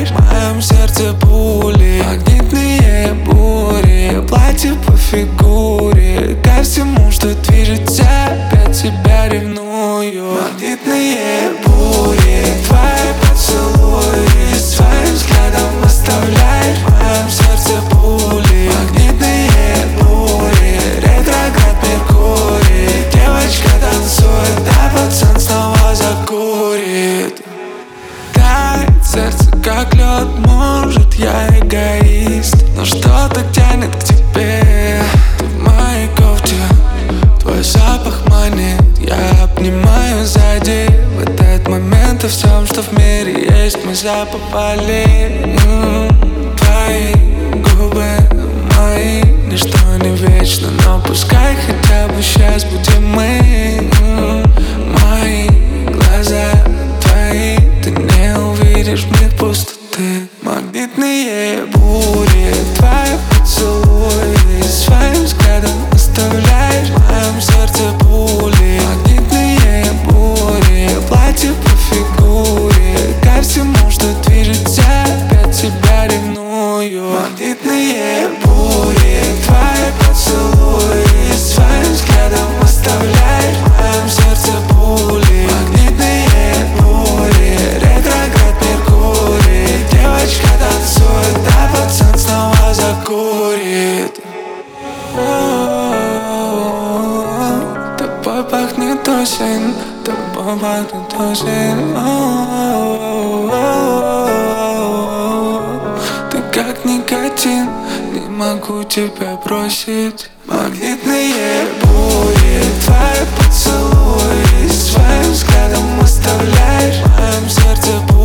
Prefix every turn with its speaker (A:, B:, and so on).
A: оставляешь в моем сердце пули. Магнитные бури, платье по фигуре. Ко всему, что движет тебя, тебя ревную. Магнитные бури, твои поцелуи, своим взглядом оставляешь в моем сердце пули. Магнитные бури, ретроград Меркурий. Девочка танцует, а пацан снова закурит. Тает сердце, как лед, может, я эгоист, но что-то тянет к тебе. Ты в моей кофте, твой запах манит. Я обнимаю сзади, в этот момент и всем, что в мире есть, мы запопали. Твои губы мои, ничто не вечно, но пускай хотя бы сейчас будем мы. Мои глаза твои, ты не увидишь в них пустоты. Магнитные бури, твои поцелуи, своим взглядом оставляешь в моем сердце пули. Магнитные бури, платье по фигуре. Ко всему, что движет тебя ревную. Магнитные бури, твои поцелуи, своим взглядом оставляешь в моем сердце пули. Магнитные бури, ретроград Меркурий. Девочка танцует, а пацан снова закурит. Тобой пахнет осень, тобой пахнет осень. Ты как никотин, не могу тебя бросить. Магнитные бури, твои поцелуи, своим взглядом оставляешь в моем сердце.